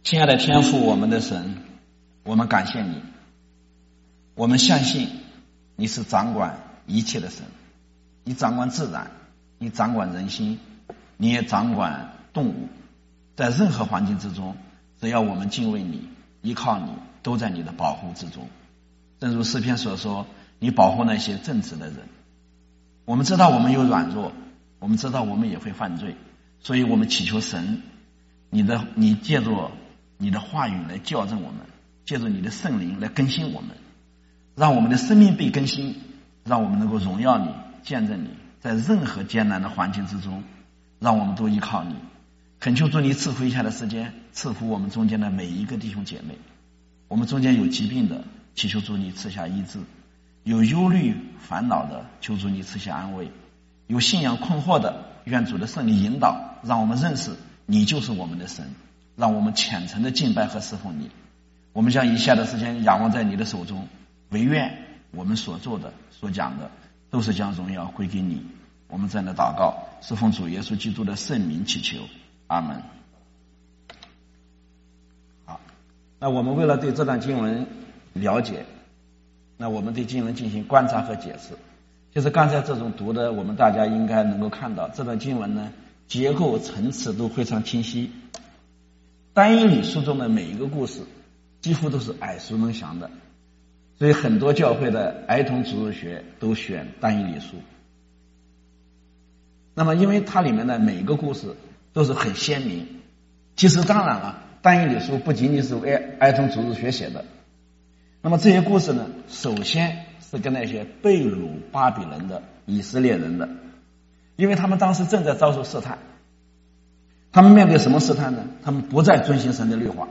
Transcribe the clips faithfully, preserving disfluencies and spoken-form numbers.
亲爱的天父，我们的神，我们感谢你，我们相信你是掌管一切的神，你掌管自然，你掌管人心，你也掌管动物，在任何环境之中，只要我们敬畏你，依靠你，都在你的保护之中。正如诗篇所说，你保护那些正直的人。我们知道我们有软弱，我们知道我们也会犯罪，所以我们祈求神，你的你借助你的话语来校正我们，借助你的圣灵来更新我们，让我们的生命被更新，让我们能够荣耀你，见证你，在任何艰难的环境之中，让我们都依靠你。恳求主你赐福以下的时间，赐福我们中间的每一个弟兄姐妹。我们中间有疾病的，祈求主你赐下医治；有忧虑烦恼的，求主你赐下安慰；有信仰困惑的，愿主的圣灵引导，让我们认识你就是我们的神，让我们虔诚的敬拜和侍奉你。我们将以下的时间仰望在你的手中，唯愿我们所做的所讲的都是将荣耀归给你。我们在那祷告是奉主耶稣基督的圣名祈求，阿门。好，那我们为了对这段经文了解，那我们对经文进行观察和解释。就是刚才这种读的，我们大家应该能够看到这段经文呢，结构层次都非常清晰。但以理书中的每一个故事几乎都是耳熟能详的，所以很多教会的儿童主日学都选但以理书。那么因为它里面的每一个故事都是很鲜明，其实当然了，但以理书不仅仅是为儿童主日学写的。那么这些故事呢，首先是跟那些被掳巴比伦的以色列人的，因为他们当时正在遭受试探。他们面对什么试探呢？他们不再遵行神的律法，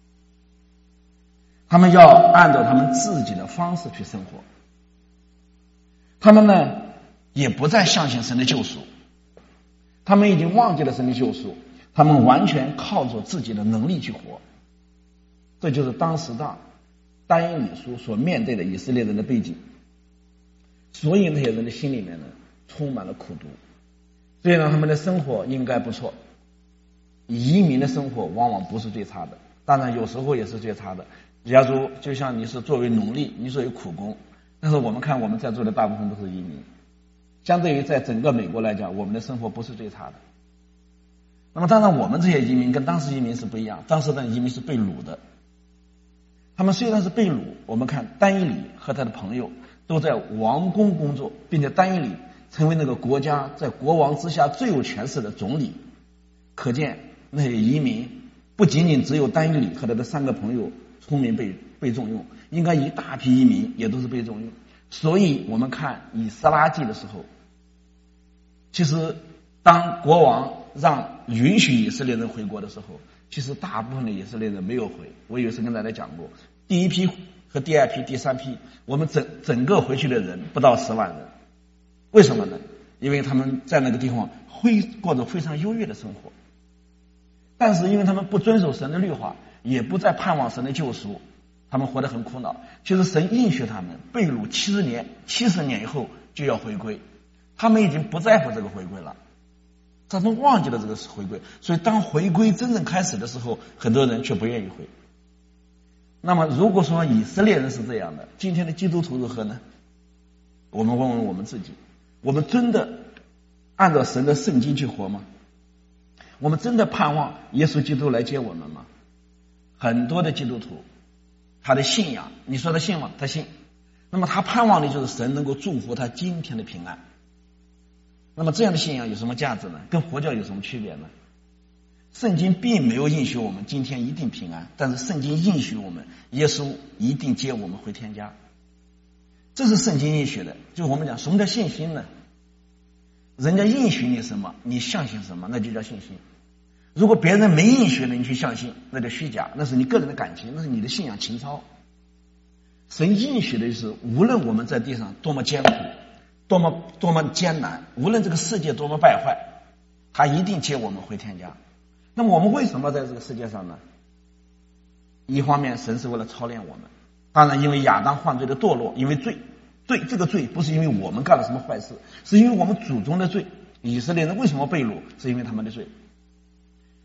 他们要按照他们自己的方式去生活，他们呢也不再相信神的救赎，他们已经忘记了神的救赎，他们完全靠着自己的能力去活。这就是当时的但以理书所面对的以色列人的背景，所以那些人的心里面呢充满了苦毒。所以呢，他们的生活应该不错，移民的生活往往不是最差的，当然有时候也是最差的。假如就像你是作为奴隶，你作为苦工，但是我们看我们在座的大部分都是移民，相对于在整个美国来讲，我们的生活不是最差的。那么当然我们这些移民跟当时移民是不一样，当时的移民是被掳的，他们虽然是被掳，我们看但以理和他的朋友都在王宫工作，并且但以理成为那个国家在国王之下最有权势的总理。可见那些移民不仅仅只有但以理和他的三个朋友聪明被被重用，应该一大批移民也都是被重用。所以我们看以斯拉记的时候，其实当国王让允许以色列人回国的时候，其实大部分的以色列人没有回。我有一次跟大家讲过，第一批和第二批第三批，我们整整个回去的人不到十万人。为什么呢？因为他们在那个地方会过着非常优越的生活，但是因为他们不遵守神的律法，也不再盼望神的救赎，他们活得很苦恼。其实神应许他们被掳七十年，七十年以后就要回归，他们已经不在乎这个回归了，他们忘记了这个回归。所以当回归真正开始的时候，很多人却不愿意回。那么如果说以色列人是这样的，今天的基督徒如何呢？我们问问我们自己，我们真的按照神的圣经去活吗？我们真的盼望耶稣基督来接我们吗？很多的基督徒他的信仰，你说他信吗？他信。那么他盼望的就是神能够祝福他今天的平安。那么这样的信仰有什么价值呢？跟佛教有什么区别呢？圣经并没有应许我们今天一定平安，但是圣经应许我们耶稣一定接我们回天家，这是圣经应许的。就我们讲什么叫信心呢？人家应许你什么，你相信什么，那就叫信心。如果别人没应许了你去相信，那叫虚假，那是你个人的感情，那是你的信仰情操。神应许的就是无论我们在地上多么艰苦，多么多么艰难，无论这个世界多么败坏，他一定接我们回天家。那么我们为什么在这个世界上呢？一方面神是为了操练我们，当然因为亚当犯罪的堕落，因为罪罪这个罪不是因为我们干了什么坏事，是因为我们祖宗的罪。以色列人为什么被掳，是因为他们的罪。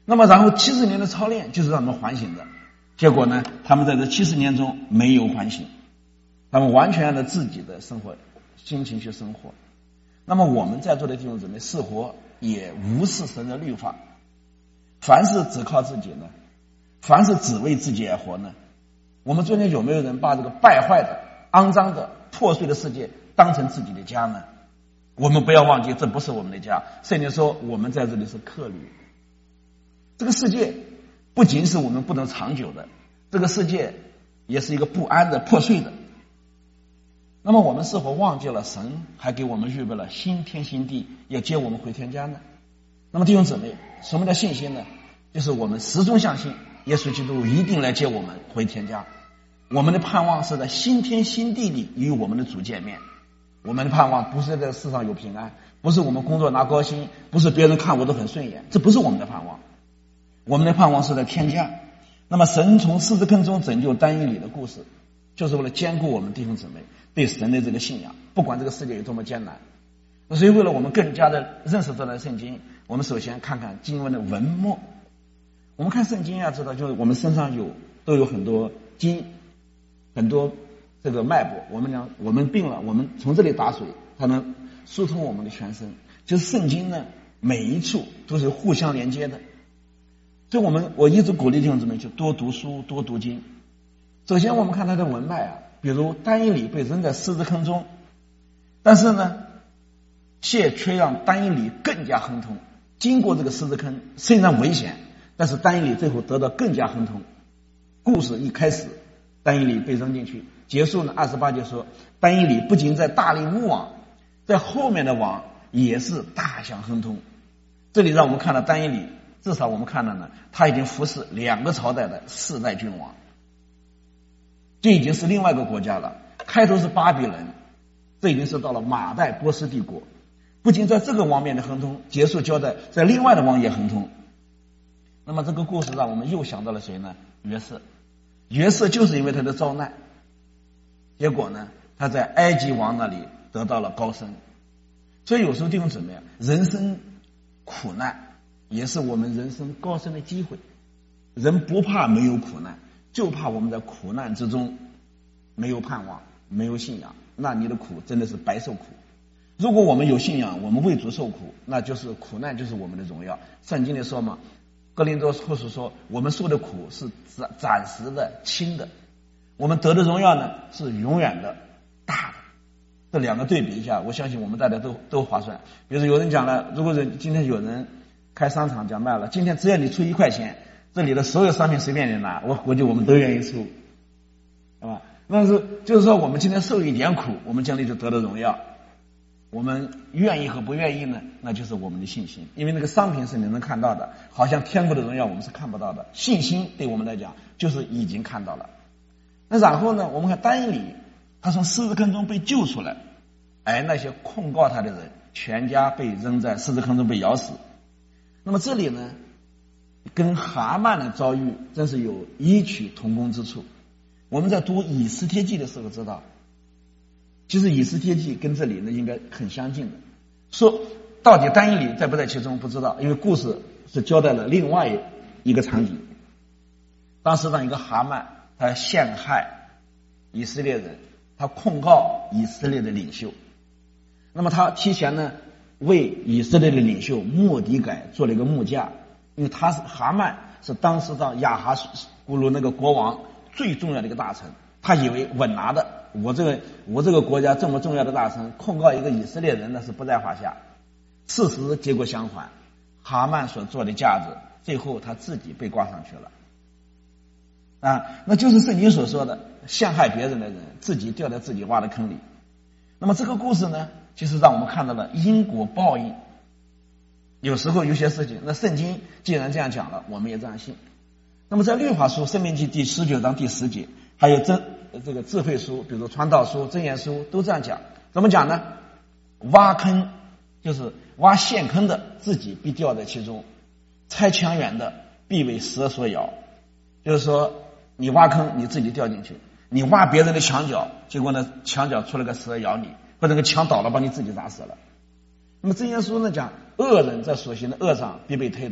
那么然后七十年的操练就是让他们反省的，结果呢，他们在这七十年中没有反省，他们完全按照自己的生活心情去生活。那么我们在座的弟兄姊妹似乎也无视神的律法，凡是只靠自己呢，凡是只为自己而活呢，我们中间有没有人把这个败坏的、肮脏的、破碎的世界当成自己的家呢？我们不要忘记，这不是我们的家。圣经说我们在这里是客旅，这个世界不仅是我们不能长久的，这个世界也是一个不安的、破碎的。那么我们是否忘记了神还给我们预备了新天新地，要接我们回天家呢？那么弟兄姊妹，什么叫信心呢？就是我们始终相信耶稣基督一定来接我们回天家。我们的盼望是在新天新地里与我们的主见面。我们的盼望不是在世上有平安，不是我们工作拿高薪，不是别人看我都很顺眼，这不是我们的盼望。我们的盼望是在天家。那么神从狮子坑中拯救但以理的故事，就是为了兼顾我们弟兄姊妹对神的这个信仰，不管这个世界有多么艰难。所以为了我们更加的认识这段圣经，我们首先看看经文的文末。我们看圣经要知道，就是我们身上有都有很多筋，很多这个脉搏，我们讲我们病了，我们从这里打水，它能疏通我们的全身。就是圣经呢，每一处都是互相连接的。所以我们我一直鼓励弟兄姊妹去多读书，多读经。首先我们看它的文脉啊，比如但以理被扔在狮子坑中，但是呢，谢却让但以理更加亨通。经过这个狮子坑虽然危险，但是但以理最后得到更加亨通。故事一开始，但以理被扔进去，结束呢，二十八节说，但以理不仅在大力乌网，在后面的网也是大享亨通。这里让我们看到但以理，至少我们看到呢，他已经服侍两个朝代的四代君王，这已经是另外一个国家了。开头是巴比伦，这已经是到了马代波斯帝国。不仅在这个王面的亨通，结束交代在另外的王也亨通。那么这个故事让我们又想到了谁呢？约瑟。约瑟就是因为他的遭难，结果呢，他在埃及王那里得到了高升。所以有时候弟兄姊妹啊，人生苦难也是我们人生高升的机会。人不怕没有苦难，就怕我们在苦难之中没有盼望，没有信仰，那你的苦真的是白受苦。如果我们有信仰，我们为主受苦，那就是苦难就是我们的荣耀。圣经里说嘛，哥林多后书说，我们受的苦是暂暂时的、轻的，我们得的荣耀呢是永远的、大的。这两个对比一下，我相信我们大家都都划算。比如有人讲了，如果人今天有人开商场讲卖了，今天只要你出一块钱，这里的所有商品随便你拿，我估计我们都愿意出，是吧？但是就是说，我们今天受一点苦，我们将来就得到荣耀。我们愿意和不愿意呢，那就是我们的信心。因为那个商品是你能看到的，好像天国的荣耀我们是看不到的。信心对我们来讲就是已经看到了。那然后呢，我们看但以理，他从狮子坑中被救出来，而那些控告他的人全家被扔在狮子坑中被咬死。那么这里呢，跟哈曼的遭遇真是有异曲同工之处。我们在读以斯帖记的时候知道，其实以斯帖记跟这里呢应该很相近的。说到底但以理在不在其中不知道，因为故事是交代了另外一个场景。当时让一个哈曼他陷害以色列人，他控告以色列的领袖。那么他提前呢为以色列的领袖末底改做了一个木架，因为他是哈曼是当时的亚哈古鲁那个国王最重要的一个大臣，他以为稳拿的，我这个我这个国家这么重要的大臣控告一个以色列人呢是不在话下。事实结果相反，哈曼所做的架子最后他自己被挂上去了啊，那就是圣经所说的陷害别人的人自己掉在自己挖的坑里。那么这个故事呢，其实让我们看到了因果报应。有时候有些事情，那圣经既然这样讲了，我们也这样信。那么在律法书申命记第十九章第十节，还有真这个智慧书，比如传道书、箴言书都这样讲。怎么讲呢？挖坑就是挖陷坑的自己必掉在其中，拆墙垣的必为蛇所咬。就是说你挖坑你自己掉进去，你挖别人的墙角，结果呢墙角出了个蛇咬你，或者那个墙倒了把你自己砸死了。那么箴言书呢讲，恶人在所行的恶上必被推倒，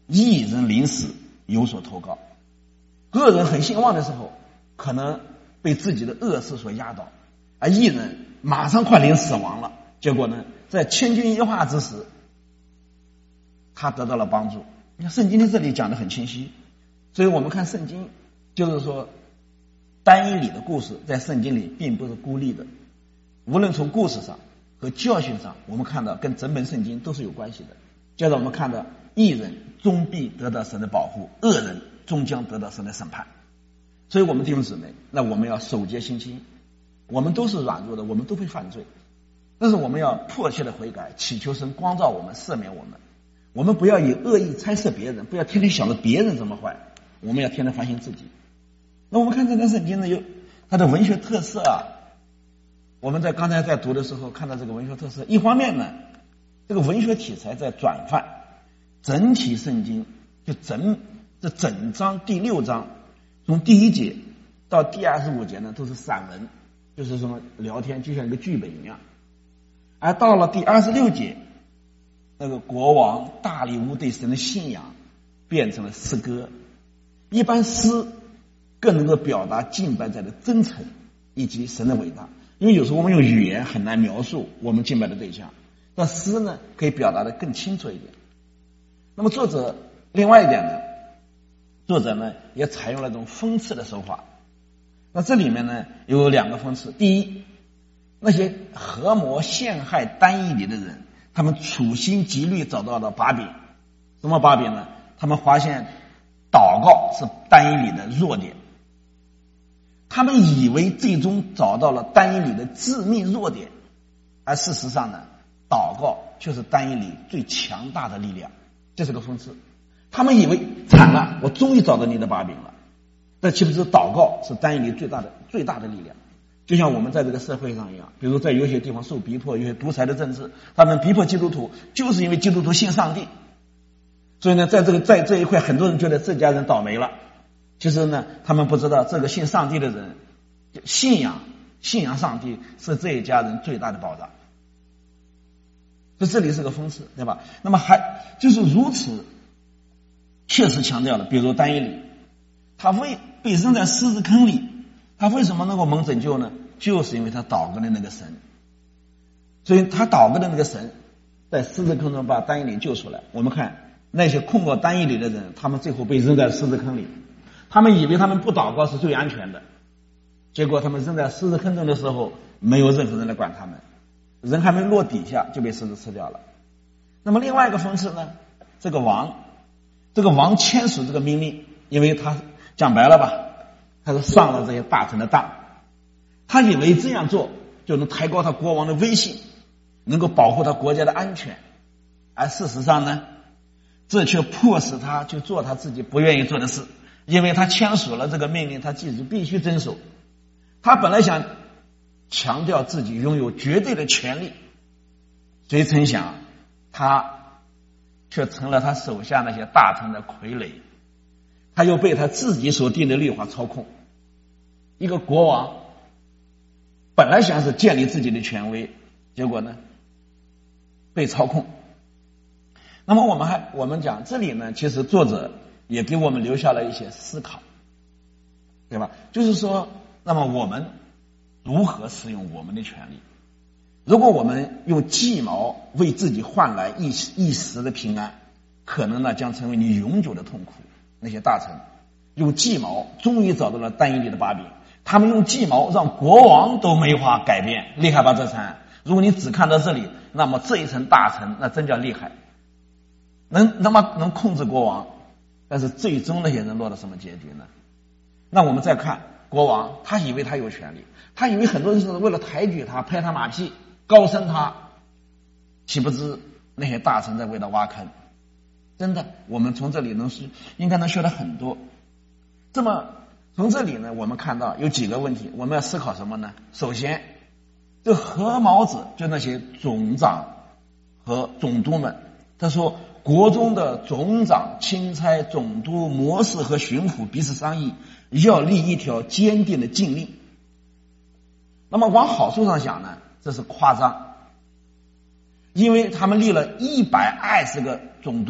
异人临死有所投稿。恶人很兴旺的时候，可能被自己的恶事所压倒，而异人马上快临死亡了，结果呢，在千钧一发之时，他得到了帮助。你看圣经在这里讲得很清晰，所以我们看圣经，就是说但以理的故事在圣经里并不是孤立的，无论从故事上和教训上，我们看到跟整本圣经都是有关系的。接着我们看到义人终必得到神的保护，恶人终将得到神的审判。所以我们弟兄姊妹，那我们要守节心清，我们都是软弱的，我们都会犯罪，但是我们要迫切的悔改，祈求神光照我们，赦免我们。我们不要以恶意猜测别人，不要天天想着别人怎么坏，我们要天天反省自己。那我们看这段圣经呢，有它的文学特色啊。我们在刚才在读的时候看到这个文学特色，一方面呢，这个文学题材在转换，整体圣经就整这整章第六章，从第一节到第二十五节呢都是散文，就是什么聊天，就像一个剧本一样。而到了第二十六节，那个国王大利乌对神的信仰变成了诗歌。一般诗更能够表达敬拜者的真诚以及神的伟大，因为有时候我们用语言很难描述我们敬拜的对象，但诗呢可以表达的更清楚一点。那么作者另外一点呢，作者呢也采用了一种讽刺的手法。那这里面呢有两个讽刺。第一，那些合谋陷害但以理的人，他们处心积虑找到了把柄。什么把柄呢？他们发现祷告是但以理的弱点，他们以为最终找到了但以理的致命弱点，而事实上呢，祷告却是但以理最强大的力量。这是个讽刺。他们以为惨了，我终于找到你的把柄了，但其实祷告是但以理最大的最大的力量。就像我们在这个社会上一样，比如在有些地方受逼迫，有些独裁的政治，他们逼迫基督徒，就是因为基督徒信上帝。所以呢，在这个在这一块，很多人觉得这家人倒霉了。其实呢，他们不知道这个信上帝的人，信仰信仰上帝是这一家人最大的保障。所以这里是个讽刺，对吧？那么还就是如此，确实强调了，比如但以理，他为被扔在狮子坑里，他为什么能够蒙拯救呢？就是因为他祷告的那个神。所以他祷告的那个神在狮子坑中把但以理救出来。我们看那些控告但以理的人，他们最后被扔在狮子坑里，他们以为他们不祷告是最安全的，结果他们扔在狮子坑中的时候，没有任何人来管他们，人还没落底下就被狮子吃掉了。那么另外一个讽刺呢，这个王这个王签署这个命令，因为他讲白了吧，他是上了这些大臣的当，他以为这样做就能抬高他国王的威信，能够保护他国家的安全，而事实上呢，这却迫使他去做他自己不愿意做的事，因为他签署了这个命令，他自己必须遵守。他本来想强调自己拥有绝对的权利，谁曾想他却成了他手下那些大臣的傀儡，他又被他自己所定的律法操控。一个国王本来想是建立自己的权威，结果呢被操控。那么我们还我们讲这里呢，其实作者也给我们留下了一些思考，对吧？就是说，那么我们如何使用我们的权利？如果我们用计谋为自己换来一一时的平安，可能呢将成为你永久的痛苦。那些大臣用计谋终于找到了但以理的把柄，他们用计谋让国王都没法改变，厉害吧这层？如果你只看到这里，那么这一层大臣那真叫厉害，能那么能控制国王。但是最终那些人落到什么结局呢？那我们再看国王，他以为他有权利，他以为很多人是为了抬举他，拍他马屁，高升他，岂不知那些大臣在为他挖坑。真的，我们从这里能是应该能学到很多。这么从这里呢，我们看到有几个问题，我们要思考什么呢？首先，这合谋者就那些总长和总督们，他说国中的总长、钦差、总督、模式和巡抚彼此商议，要立一条坚定的禁令。那么往好处上想呢，这是夸张，因为他们立了一百二十个总督，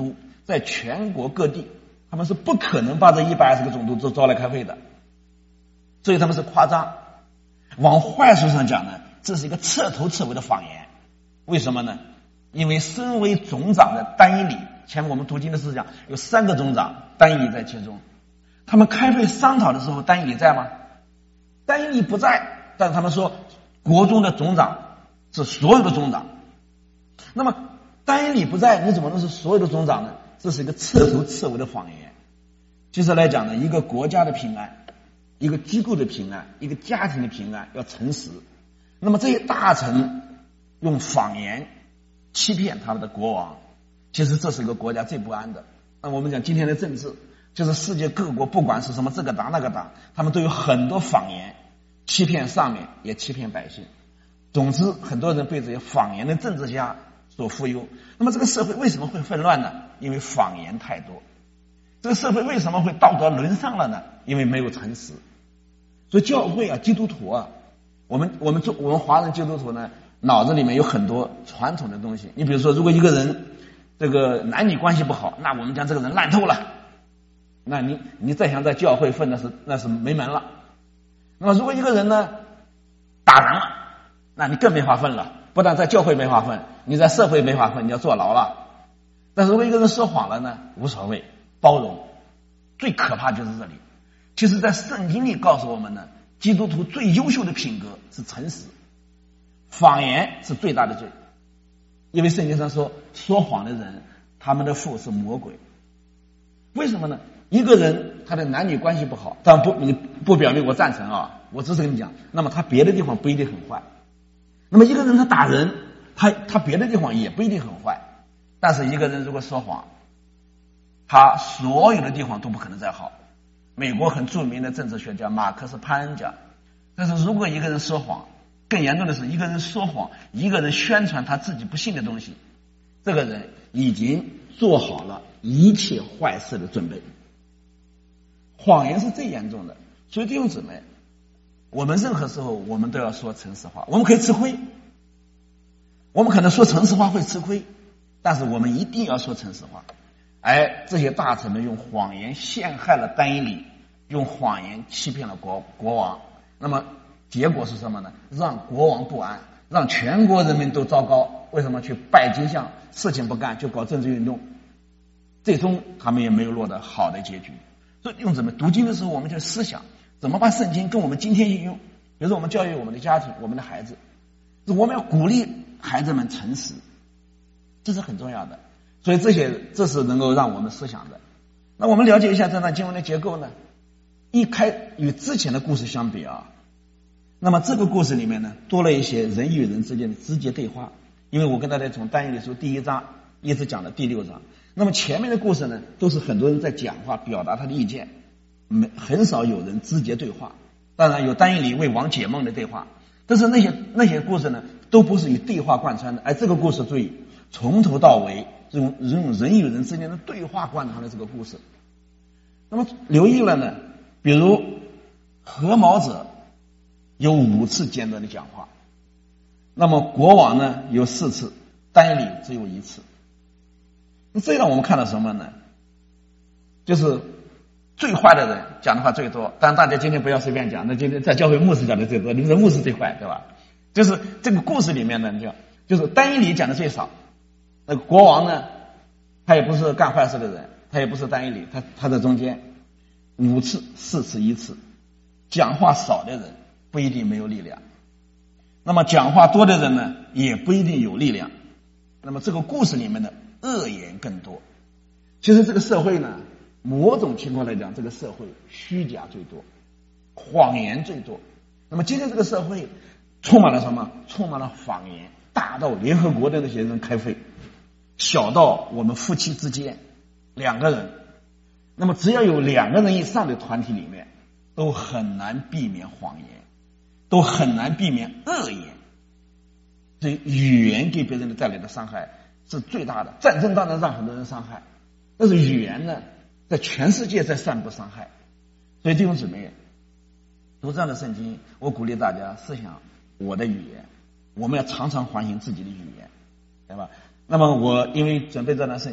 在全国各地，他们是不可能把这一百二十个总督都招来开会的，所以他们是夸张。往坏处上讲呢，这是一个彻头彻尾的谎言。为什么呢？因为身为总长的单一理，前面我们读经的时候讲有三个总长，单一理在其中。他们开会商讨的时候，单一理在吗？单一理不在，但是他们说国中的总长是所有的总长。那么单一理不在，你怎么能是所有的总长呢？这是一个彻头彻尾的谎言。其实来讲呢，一个国家的平安，一个机构的平安，一个家庭的平安要诚实。那么这些大臣用谎言欺骗他们的国王，其实这是一个国家最不安的。那我们讲今天的政治，就是世界各国不管是什么这个党那个党，他们都有很多谎言欺骗上面，也欺骗百姓。总之很多人被这些谎言的政治家所忽悠。那么这个社会为什么会混乱呢？因为谎言太多。这个社会为什么会道德沦丧了呢？因为没有诚实。所以教会啊，基督徒啊，我们我们中我们华人基督徒呢，脑子里面有很多传统的东西。你比如说，如果一个人这个男女关系不好，那我们讲这个人烂透了，那你你再想在教会混，那是那是没门了。那么如果一个人呢打人了，那你更没法混了，不但在教会没法混，你在社会没法混，你要坐牢了。但是如果一个人说谎了呢，无所谓，包容。最可怕就是这里。其实在圣经里告诉我们呢，基督徒最优秀的品格是诚实，谎言是最大的罪。因为圣经上说，说谎的人他们的父是魔鬼。为什么呢？一个人他的男女关系不好，但不你不表明我赞成啊，我只是跟你讲，那么他别的地方不一定很坏。那么一个人他打人，他他别的地方也不一定很坏。但是一个人如果说谎，他所有的地方都不可能再好。美国很著名的政治学家马克思潘恩讲，但是如果一个人说谎，更严重的是一个人说谎，一个人宣传他自己不信的东西，这个人已经做好了一切坏事的准备。谎言是最严重的。所以弟兄姊妹，我们任何时候我们都要说诚实话。我们可以吃亏，我们可能说诚实话会吃亏，但是我们一定要说诚实话。而这些大臣们用谎言陷害了单一理，用谎言欺骗了国国王，那么结果是什么呢？让国王不安，让全国人民都糟糕。为什么？去拜金像，事情不干就搞政治运动，最终他们也没有落得好的结局。所以用怎么读经的时候，我们就思想怎么把圣经跟我们今天应用。比如说我们教育我们的家庭，我们的孩子，我们要鼓励孩子们诚实，这是很重要的。所以这些这是能够让我们思想的。那我们了解一下这段经文的结构呢，一开与之前的故事相比啊，那么这个故事里面呢，多了一些人与人之间的直接对话。因为我跟大家从但以理书第一章一直讲到第六章，那么前面的故事呢，都是很多人在讲话表达他的意见，没很少有人直接对话。当然有但以理为王解梦的对话，但是那些那些故事呢，都不是以对话贯穿的。而这个故事注意，从头到尾用用人与人之间的对话贯穿的这个故事。那么留意了呢，比如合谋者有五次简短的讲话，那么国王呢有四次，但以理只有一次。那这让我们看到什么呢？就是最坏的人讲的话最多。当然大家今天不要随便讲，那今天在教会牧师讲的最多，你们说牧师最坏，对吧？就是这个故事里面呢，就就是但以理讲的最少。那个国王呢，他也不是干坏事的人，他也不是但以理，他他在中间，五次四次一次。讲话少的人不一定没有力量，那么讲话多的人呢，也不一定有力量。那么这个故事里面的恶言更多。其实这个社会呢，某种情况来讲，这个社会虚假最多，谎言最多。那么今天这个社会充满了什么？充满了谎言，大到联合国的那些人开会，小到我们夫妻之间两个人，那么只要有两个人以上的团体里面，都很难避免谎言，都很难避免恶言。所以语言给别人的带来的伤害是最大的。战争当然让很多人伤害，但是语言呢，在全世界在散布伤害。所以弟兄姊妹，读这样的圣经，我鼓励大家思想我的语言，我们要常常反省自己的语言，对吧？那么我因为准备这段圣经，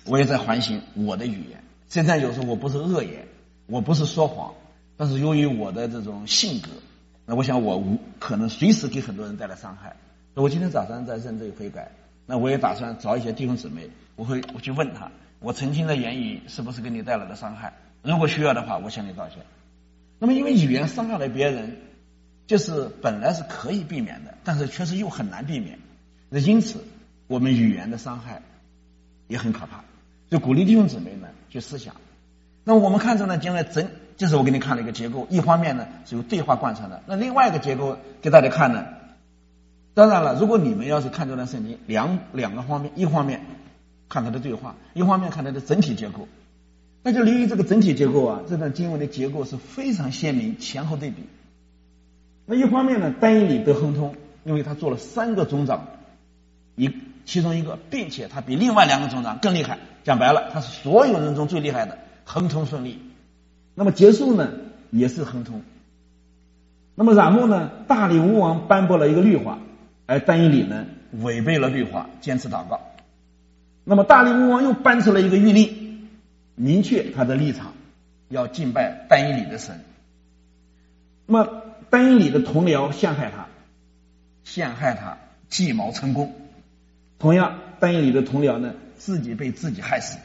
我也在反省我的语言。虽然有时候我不是恶言，我不是说谎，但是由于我的这种性格，那我想我无可能随时给很多人带来伤害。我今天早上在认罪悔改，那我也打算找一些弟兄姊妹，我会我去问他，我曾经的言语是不是给你带来了伤害？如果需要的话，我向你道歉。那么因为语言伤害了别人，就是本来是可以避免的，但是确实又很难避免。那因此我们语言的伤害也很可怕，就鼓励弟兄姊妹呢去思想。那我们看这呢，将来整就是我给你看了一个结构，一方面呢是由对话贯穿的，那另外一个结构给大家看呢，当然了，如果你们要是看这段圣经，两两个方面，一方面看它的对话，一方面看它的整体结构，那就由于这个整体结构啊，这段经文的结构是非常鲜明，前后对比。那一方面呢，但以理得亨通，因为他做了三个总长，一其中一个，并且他比另外两个总长更厉害，讲白了，他是所有人中最厉害的，亨通顺利。那么结束呢，也是亨通。那么然后呢，大利乌王颁布了一个律法，而但以理呢违背了律法，坚持祷告。那么大利乌王又颁出了一个谕令，明确他的立场，要敬拜但以理的神。那么但以理的同僚陷害他，陷害他计谋成功。同样，但以理的同僚呢，自己被自己害死，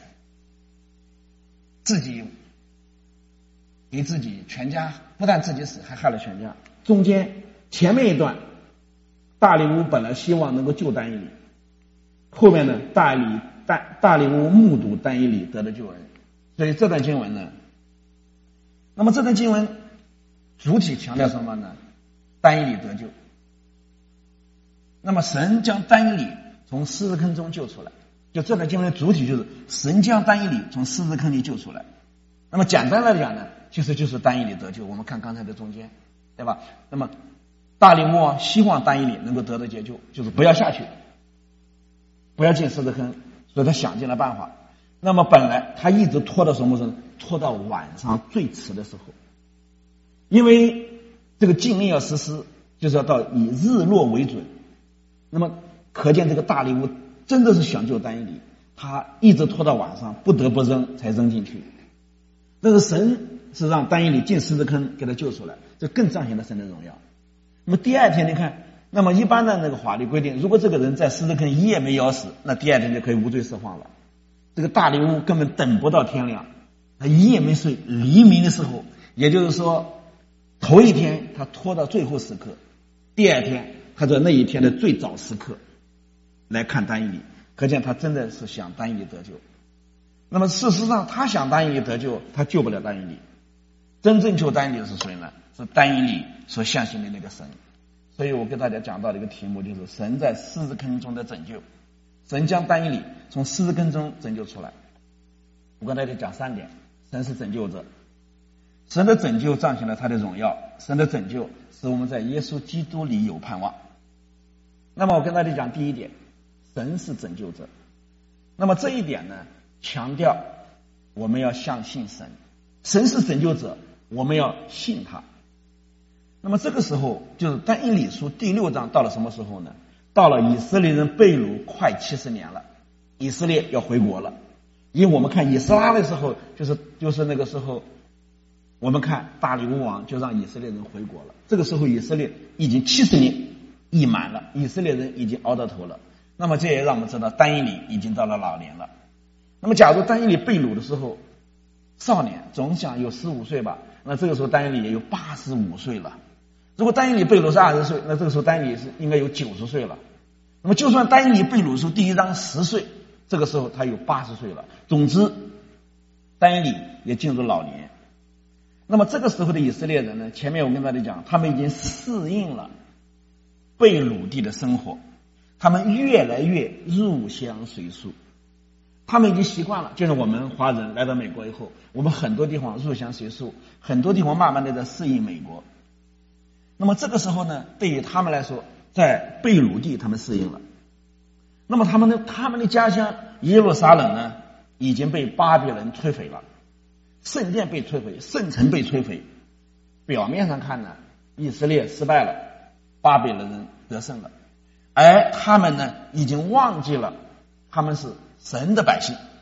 自己给自己全家不但自己死，还害了全家。中间前面一段，大利乌本来希望能够救但以理，后面呢，大利大大利乌目睹但以理得了救恩。所以这段经文呢，那么这段经文主体强调什么呢？但以理得救。那么神将但以理从狮子坑中救出来，就这段经文的主体就是神将但以理从狮子坑里救出来。那么简单来讲呢，其实就是但以理得救。我们看刚才的中间，对吧？那么大利乌王希望但以理能够得到解救，就是不要下去，不要进狮子坑，所以他想尽了办法。那么本来他一直拖到什么时候？拖到晚上最迟的时候，因为这个禁令要实施，就是要到以日落为准。那么可见这个大利乌真的是想救但以理，他一直拖到晚上，不得不扔才扔进去。但是神是让但以理进狮子坑给他救出来，这更彰显了神的荣耀。那么第二天你看，那么一般的那个法律规定，如果这个人在狮子坑一夜没咬死，那第二天就可以无罪释放了。这个大利乌根本等不到天亮，他一夜没睡，黎明的时候，也就是说头一天他拖到最后时刻，第二天他在那一天的最早时刻来看但以理，可见他真的是想但以理得救。那么事实上他想但以理得救，他救不了但以理，真正救但以理的是谁呢？是但以理所相信的那个神。所以我跟大家讲到的一个题目就是神在狮子坑中的拯救，神将但以理从狮子坑中拯救出来。我跟大家讲三点，神是拯救者，神的拯救彰显了他的荣耀，神的拯救使我们在耶稣基督里有盼望。那么我跟大家讲第一点，神是拯救者。那么这一点呢，强调我们要相信神，神是拯救者，我们要信他。那么这个时候就是但以理书第六章到了什么时候呢？到了以色列人被掳快七十年了，以色列要回国了。因为我们看以斯拉的时候，就是就是那个时候，我们看大利乌王就让以色列人回国了。这个时候以色列已经七十年已满了，以色列人已经熬到头了。那么这也让我们知道但以理已经到了老年了。那么假如但以理被掳的时候少年，总想有十五岁吧，那这个时候但以理也有八十五岁了。如果但以理被掳是二十岁，那这个时候但以理是应该有九十岁了。那么就算但以理被掳时候第一章十岁，这个时候他有八十岁了。总之但以理也进入老年。那么这个时候的以色列人呢，前面我跟大家讲，他们已经适应了被掳地的生活，他们越来越入乡随俗，他们已经习惯了。就是我们华人来到美国以后，我们很多地方入乡随俗，很多地方慢慢的在适应美国。那么这个时候呢，对于他们来说，在被掳地他们适应了。那么他们的他们的家乡耶路撒冷呢，已经被巴比伦摧毁了，圣殿被摧毁，圣城被摧毁。表面上看呢，以色列失败了，巴比伦人得胜了，而他们呢，已经忘记了他们是神的百姓，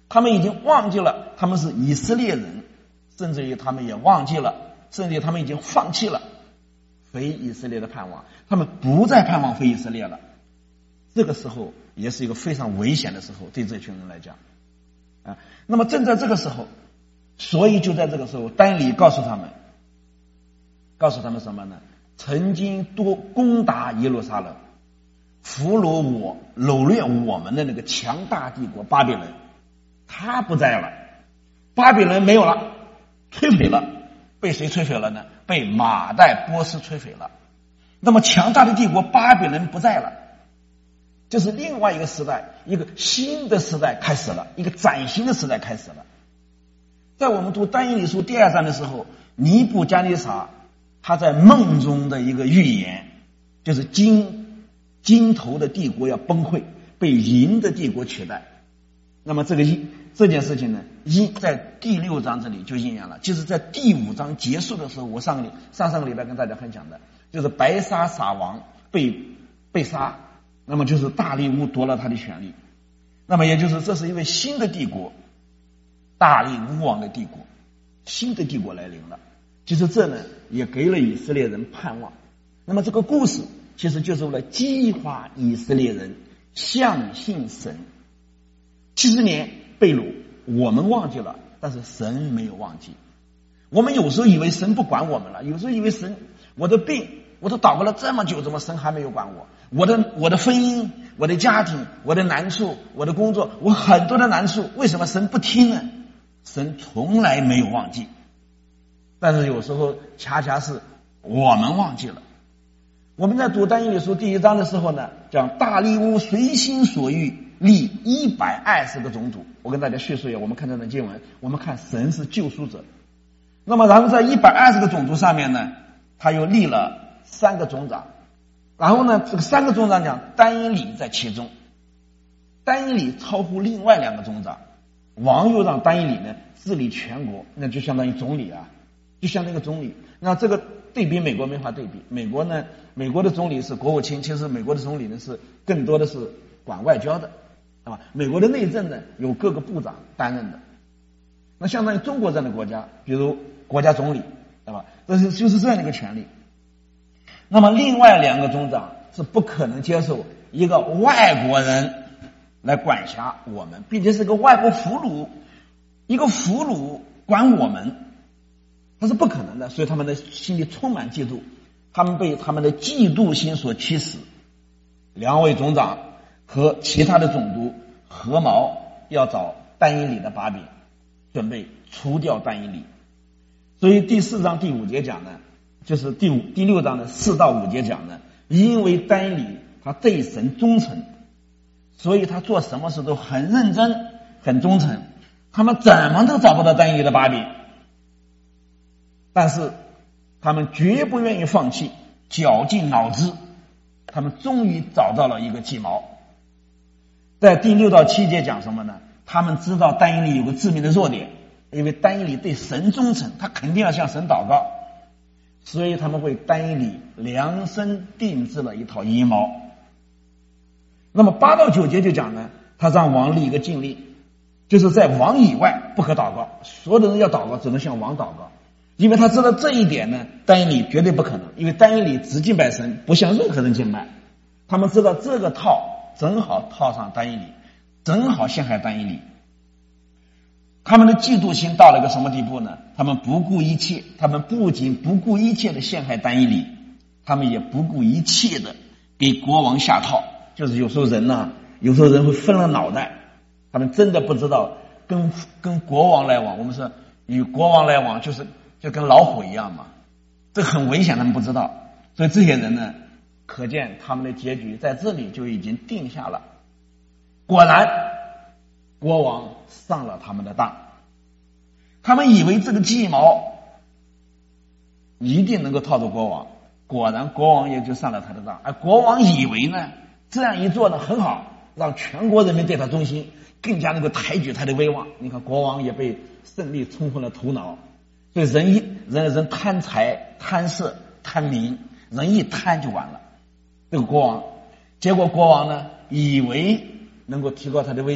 他们已经忘记了他们是以色列人，甚至于他们也忘记了，甚至于他们已经放弃了非以色列的盼望，他们不再盼望非以色列了。这个时候也是一个非常危险的时候，对这群人来讲啊。那么正在这个时候，所以就在这个时候，但以理告诉他们，告诉他们什么呢？曾经多攻打耶路撒冷，俘虏我、掳掠我们的那个强大帝国巴比伦，他不在了，巴比伦没有了，摧毁了。被谁摧毁了呢？被马代波斯摧毁了。那么强大的帝国巴比伦不在了，这是另外一个时代，一个新的时代开始了，一个崭新的时代开始了。在我们读但以理书第二章的时候，尼布加尼撒他在梦中的一个预言，就是金金头的帝国要崩溃，被银的帝国取代。那么这个一这件事情呢，一在第六章这里就应验了。就是在第五章结束的时候，我上个礼上上个礼拜跟大家分享的，就是白沙撒王被被杀，那么就是大利乌夺了他的权利，那么也就是这是一位新的帝国，大利乌王的帝国，新的帝国来临了。其实这呢也给了以色列人盼望。那么这个故事其实就是为了激发以色列人相信神。七十年被掳，我们忘记了，但是神没有忘记。我们有时候以为神不管我们了，有时候以为神，我的病我都祷告了这么久，怎么神还没有管我？我的我的婚姻，我的家庭，我的难处，我的工作，我很多的难处，为什么神不听呢？神从来没有忘记，但是有时候恰恰是我们忘记了。我们在读但以理书第一章的时候呢，讲大利乌随心所欲立一百二十个种族。我跟大家叙述一下，我们看这段经文，我们看神是救赎者。那么然后在一百二十个种族上面呢，他又立了三个总长，然后呢这个三个总长讲但以理在其中，但以理超乎另外两个总长，王又让但以理呢治理全国，那就相当于总理啊，就像那个总理。那这个对比美国没法对比，美国呢美国的总理是国务卿，其实美国的总理呢是更多的是管外交的啊，美国的内政呢有各个部长担任的。那相当于中国这样的国家，比如国家总理，对吧？这是就是这样的一个权利。那么另外两个总长是不可能接受一个外国人来管辖我们，并且是个外国俘虏，一个俘虏管我们，他是不可能的。所以他们的心里充满嫉妒，他们被他们的嫉妒心所驱使。两位总长和其他的总督合谋要找但以理的把柄，准备除掉但以理。所以第四章第五节讲呢，就是第五第六章的四到五节讲呢，因为但以理他对神忠诚，所以他做什么事都很认真很忠诚，他们怎么都找不到但以理的把柄，但是他们绝不愿意放弃，绞尽脑汁，他们终于找到了一个计谋。在第六到七节讲什么呢？他们知道但以理有个致命的弱点，因为但以理对神忠诚，他肯定要向神祷告，所以他们为但以理量身定制了一套阴谋。那么八到九节就讲呢，他让王立一个禁令，就是在王以外不可祷告，所有的人要祷告只能向王祷告。因为他知道这一点呢，但以理绝对不可能，因为但以理只敬拜神，不向任何人敬拜。他们知道这个套正好套上但以理，正好陷害但以理。他们的嫉妒心到了一个什么地步呢？他们不顾一切，他们不仅不顾一切的陷害但以理，他们也不顾一切的给国王下套。就是有时候人呢、啊，有时候人会分了脑袋，他们真的不知道跟跟国王来往，我们说与国王来往就是就跟老虎一样嘛，这很危险，他们不知道。所以这些人呢，可见他们的结局在这里就已经定下了。果然国王上了他们的当，他们以为这个计谋一定能够套住国王，果然国王也就上了他的当。而国王以为呢，这样一做呢很好，让全国人民对他忠心，更加能够抬举他的威望。你看国王也被胜利冲昏了头脑。所以人一人人贪财贪色贪名，人一贪就完了。这个国王，结果国王呢以为能够提高他的威信，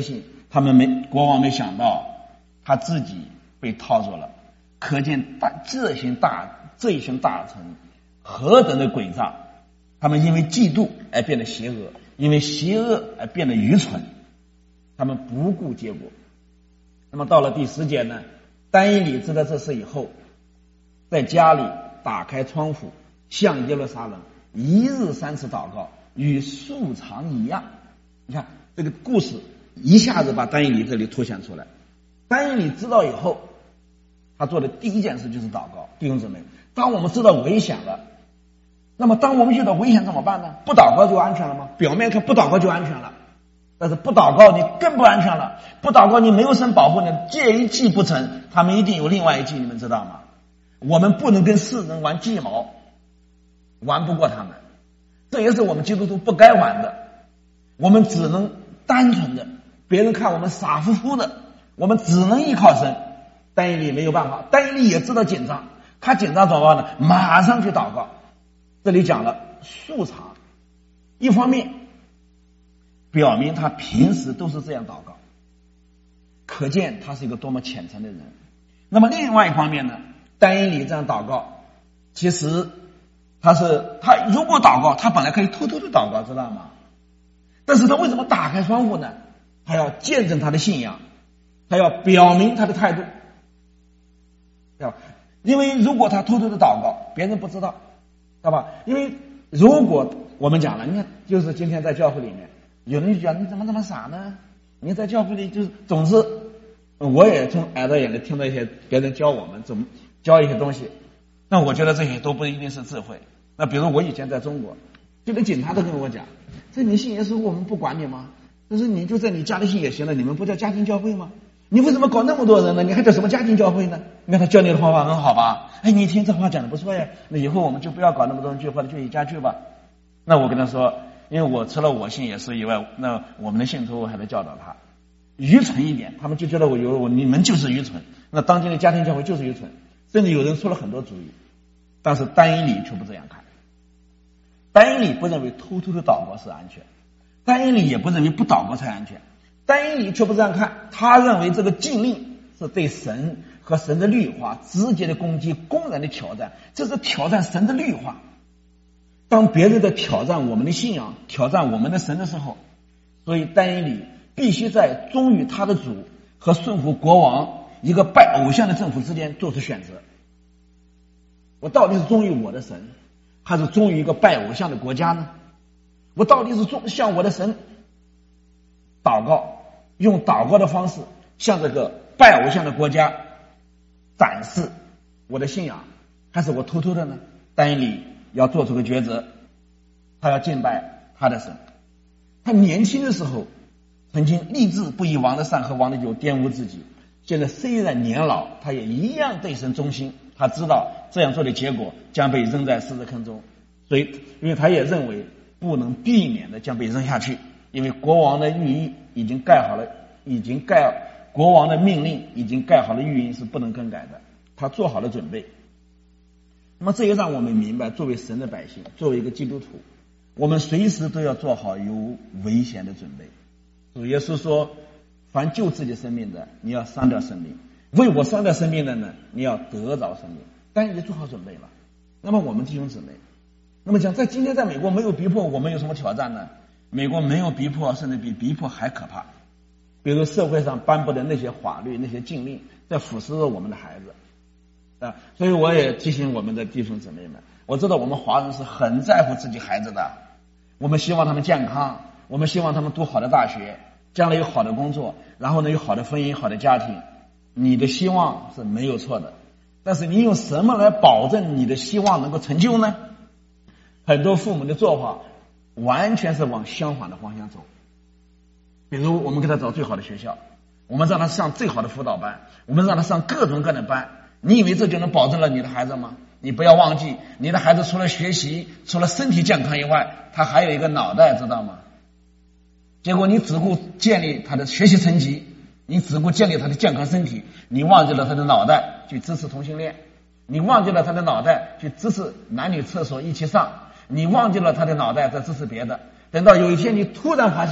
他们没国王没想到他自己被套住了，可见大这群大这一群大臣何等的诡诈。他们因为嫉妒而变得邪恶，因为邪恶而变得愚蠢，他们不顾结果。那么到了第十节呢，但以理知道这事以后，在家里打开窗户，向耶路撒冷一日三次祷告，与素常一样。你看这个故事一下子把但以理这里凸显出来。但以理知道以后，他做的第一件事就是祷告。弟兄姊妹，当我们知道危险了，那么当我们遇到危险怎么办呢？不祷告就安全了吗？表面看不祷告就安全了，但是不祷告你更不安全了。不祷告你没有神保护你，借一计不成，他们一定有另外一计，你们知道吗？我们不能跟世人玩计谋，玩不过他们，这也是我们基督徒不该玩的。我们只能单纯的，别人看我们傻乎乎的，我们只能依靠神。但以理没有办法，但以理也知道紧张，他紧张怎么办呢？马上去祷告。这里讲了素常，一方面表明他平时都是这样祷告，可见他是一个多么虔诚的人。那么另外一方面呢，但以理这样祷告，其实他是他如果祷告，他本来可以偷偷的祷告，知道吗？但是他为什么打开窗户呢？他要见证他的信仰，他要表明他的态度，对吧？因为如果他偷偷的祷告，别人不知道，知道吧？因为如果我们讲了，你看，就是今天在教会里面，有人就讲你怎么那么傻呢？你在教会里就是，总之，我也从耳朵眼里听到一些别人教我们怎么教一些东西，那我觉得这些都不一定是智慧。那比如我以前在中国，就连警察都跟我讲，这你信耶稣我们不管你吗？但是你就在你家里信也行了，你们不叫家庭教会吗？你为什么搞那么多人呢？你还叫什么家庭教会呢？你看他教你的方法很好吧？哎，你听这话讲的不错呀，那以后我们就不要搞那么多人聚会了，就一家聚吧。那我跟他说，因为我除了我信耶稣以外，那我们的信徒我还得教导他愚蠢一点，他们就觉得我有我你们就是愚蠢，那当今的家庭教会就是愚蠢，甚至有人出了很多主意。但是但以理却不这样看，但以理不认为偷偷的祷告是安全，但以理也不认为不祷告才安全，但以理却不这样看，他认为这个禁令是对神和神的律法直接的攻击，公然的挑战，这是挑战神的律法。当别人在挑战我们的信仰，挑战我们的神的时候，所以但以理必须在忠于他的主和顺服国王一个拜偶像的政府之间做出选择。我到底是忠于我的神，还是忠于一个拜偶像的国家呢？我到底是忠向我的神祷告，用祷告的方式向这个拜偶像的国家展示我的信仰，还是我偷偷的呢？但以理要做出个抉择，他要敬拜他的神。他年轻的时候曾经立志不以王的膳和王的酒玷污自己，现在虽然年老，他也一样对神忠心。他知道这样做的结果将被扔在狮子坑中，所以因为他也认为不能避免的将被扔下去，因为国王的御印已经盖好了，已经盖国王的命令已经盖好了，御印是不能更改的，他做好了准备。那么这也让我们明白，作为神的百姓，作为一个基督徒，我们随时都要做好有危险的准备。主耶稣说，凡救自己生命的，你要伤掉生命；为我伤掉生命的呢，你要得着生命。但你做好准备了。那么我们弟兄姊妹，那么讲在今天在美国没有逼迫，我们有什么挑战呢？美国没有逼迫，甚至比逼迫还可怕。比如社会上颁布的那些法律、那些禁令，在腐蚀着我们的孩子啊。所以我也提醒我们的弟兄姊妹们，我知道我们华人是很在乎自己孩子的，我们希望他们健康，我们希望他们读好的大学，将来有好的工作，然后呢有好的婚姻、好的家庭。你的希望是没有错的，但是你用什么来保证你的希望能够成就呢？很多父母的做法完全是往相反的方向走。比如我们给他找最好的学校，我们让他上最好的辅导班，我们让他上各种各样的班，你以为这就能保证了你的孩子吗？你不要忘记，你的孩子除了学习，除了身体健康以外，他还有一个脑袋，知道吗？结果你只顾建立他的学习成绩，你只顾建立他的健康身体，你忘记了他的脑袋去支持同性恋，你忘记了他的脑袋去支持男女厕所一起上，你忘记了他的脑袋在支持别的。等到有一天你突然发现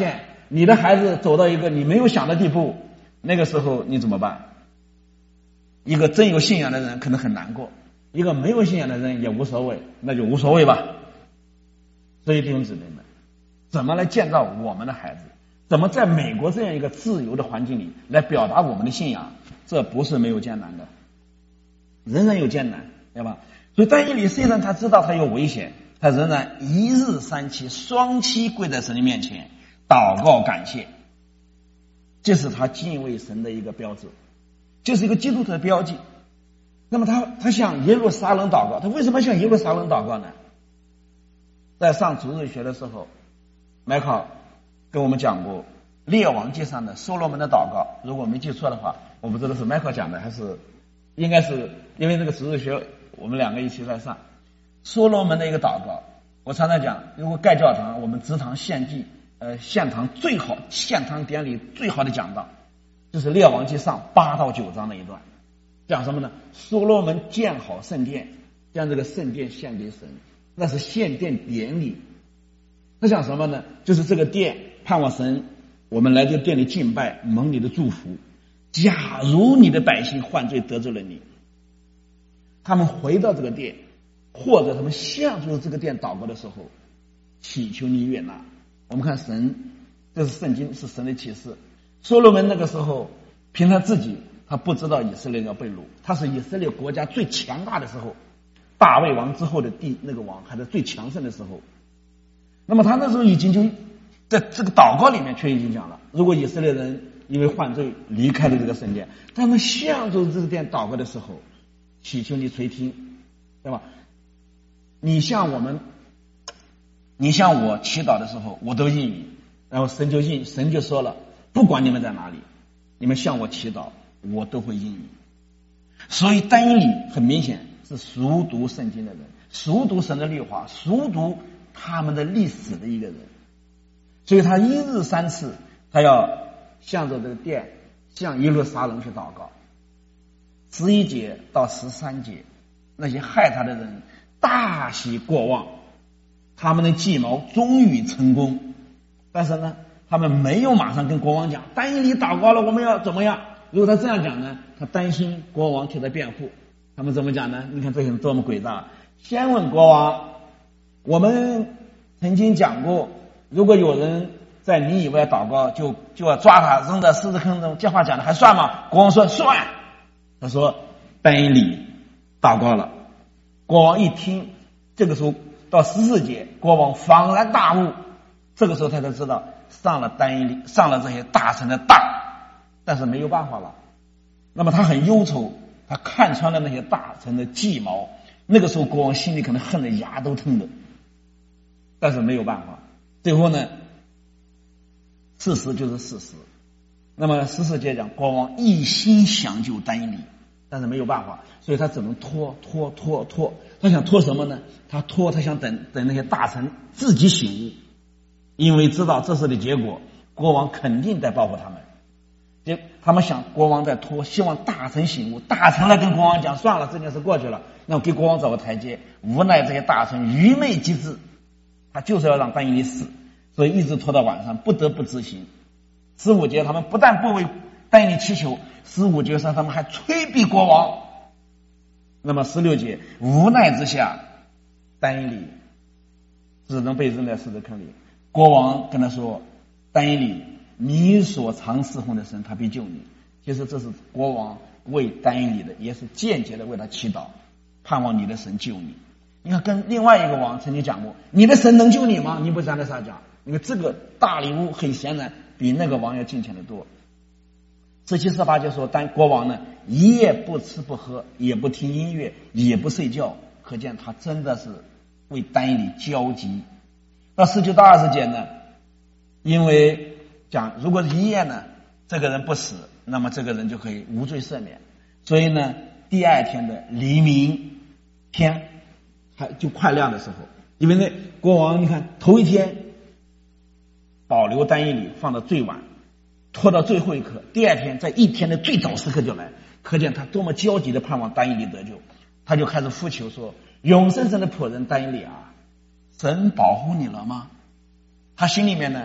你的孩子走到一个你没有想的地步，那个时候你怎么办？一个真有信仰的人可能很难过，一个没有信仰的人也无所谓，那就无所谓吧。所以弟兄姊妹们，怎么来建造我们的孩子？怎么在美国这样一个自由的环境里来表达我们的信仰？这不是没有艰难的，仍然有艰难，对吧？所以但以理虽然他知道他有危险，他仍然一日三期双期跪在神的面前祷告感谢，这是他敬畏神的一个标志，这是一个基督徒的标记。那么他他向耶路撒冷祷告，他为什么向耶路撒冷祷告呢？在上主日学的时候，麦考跟我们讲过列王记上的所罗门的祷告，如果没记错的话，我不知道是麦考讲的还是应该是，因为那个主日学我们两个一起在上所罗门的一个祷告。我常常讲，如果盖教堂，我们职堂献祭呃献堂最好献堂典礼最好的讲道就是列王记上八到九章的一段，讲什么呢？所罗门建好圣殿，将这个圣殿献给神，那是献殿典礼。他讲什么呢？就是这个殿盼望神，我们来这个殿里敬拜，蒙你的祝福。假如你的百姓犯罪得罪了你，他们回到这个殿，或者他们向着这个殿祷告的时候，祈求你悦纳。我们看神，这是圣经，是神的启示。所罗门那个时候凭他自己，他不知道以色列要被掳，他是以色列国家最强大的时候，大卫王之后的第那个王还是最强盛的时候。那么他那时候已经就在这个祷告里面却已经讲了，如果以色列人因为犯罪离开了这个圣殿，他们向着这个殿祷告的时候，祈求你垂听，对吧？你向我们你向我祈祷的时候，我都应你。然后神就应神就说了，不管你们在哪里，你们向我祈祷，我都会应你。所以但以理很明显是熟读圣经的人，熟读神的律法，熟读他们的历史的一个人。所以他一日三次，他要向着这个殿，向耶路撒冷去祷告。十一节到十三节，那些害他的人大喜过望，他们的计谋终于成功。但是呢，他们没有马上跟国王讲，但以理祷告了，我们要怎么样？如果他这样讲呢，他担心国王替他辩护。他们怎么讲呢？你看这些人多么诡诈！先问国王，我们曾经讲过，如果有人在你以外祷告，就就要抓他扔到狮子坑中，这话讲的还算吗？国王说算。他说但以理祷告了。国王一听，这个时候到十四节，国王恍然大悟，这个时候他才知道上了但以理上了这些大臣的当，但是没有办法了。那么他很忧愁，他看穿了那些大臣的计谋。那个时候国王心里可能恨得牙都疼的，但是没有办法。最后呢，事实就是事实。那么十四节讲，国王一心想救但以理，但是没有办法，所以他只能拖拖拖拖。他想拖什么呢？他拖，他想等等那些大臣自己醒悟，因为知道这事的结果，国王肯定在报复他们。就他们想国王在拖，希望大臣醒悟，大臣来跟国王讲，算了，这件事过去了，那我给国王找个台阶。无奈这些大臣愚昧机智，他就是要让但以理死，所以一直拖到晚上，不得不执行。十五节他们不但不为但以理祈求，十五节上他们还催逼国王。那么十六节无奈之下，但以理只能被扔在狮子坑里。国王跟他说，但以理，你所常侍奉的神他必救你。其实这是国王为但以理的，也是间接的为他祈祷，盼望你的神救你。你看跟另外一个王曾经讲过，你的神能救你吗？你不站在上讲，因为这个大礼物很显然比那个王要敬虔的多。十七十八节说，但国王呢一夜不吃不喝，也不听音乐，也不睡觉，可见他真的是为但以理焦急。到十九到二十节呢，因为讲如果是一夜呢，这个人不死，那么这个人就可以无罪赦免。所以呢，第二天的黎明天还就快亮的时候，因为那国王你看头一天保留但以理放到最晚，拖到最后一刻，第二天在一天的最早时刻就来，可见他多么焦急的盼望但以理得救。他就开始呼求说，永生神的仆人但以理啊，神保护你了吗？他心里面呢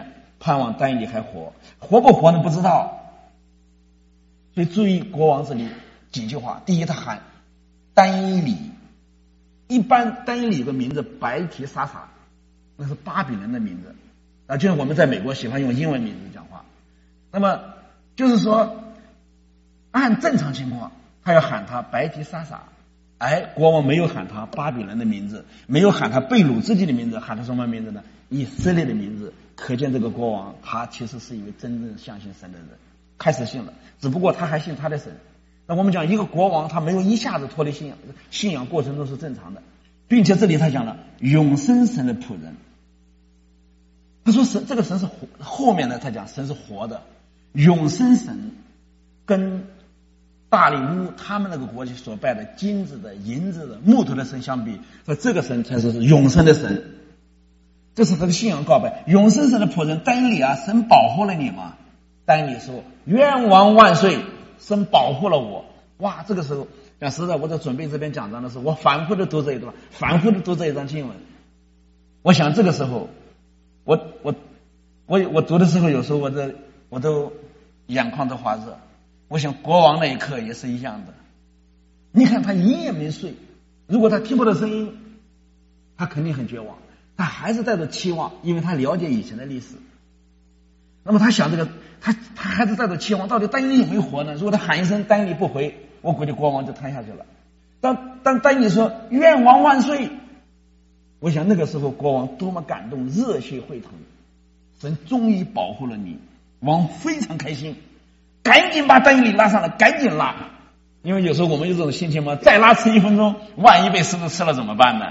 盼望丹尼里还活，活不活呢不知道。所以注意国王这里几句话。第一，他喊丹尼里，一般丹尼里有个名字白提沙撒，那是巴比伦的名字啊，就像我们在美国喜欢用英文名字讲话。那么就是说，按正常情况，他要喊他白提沙撒，哎，国王没有喊他巴比伦的名字，没有喊他被掳之地的名字，喊他什么名字呢？以色列的名字。可见这个国王他其实是一位真正相信神的人，开始信了，只不过他还信他的神。那我们讲一个国王他没有一下子脱离信仰，信仰过程中是正常的，并且这里他讲了永生神的仆人。他说神这个神是活，后面呢他讲神是活的，永生神跟大利乌他们那个国家所拜的金子的、银子的、木头的神相比，说这个神才是永生的神。这是他的信仰告白。永生神的仆人丹尼里啊，神保护了你吗？丹尼里说愿王万岁，神保护了我。哇，这个时候讲实在，我在准备这篇讲章的时候，我反复的读这一段，反复的读这一章经文。我想这个时候我我我我读的时候，有时候我的我都眼眶都发热。我想国王那一刻也是一样的。你看他一夜没睡，如果他听不到声音，他肯定很绝望，他还是带着期望，因为他了解以前的历史。那么他想这个，他他还是带着期望，到底丹尼里有没有活呢？如果他喊一声丹尼里不回，我估计国王就瘫下去了。当当丹尼里说愿王万岁，我想那个时候国王多么感动，热血沸腾，神终于保护了你，王非常开心，赶紧把丹尼里拉上来，赶紧拉。因为有时候我们有这种心情嘛，再拉迟一分钟，万一被狮子吃了怎么办呢？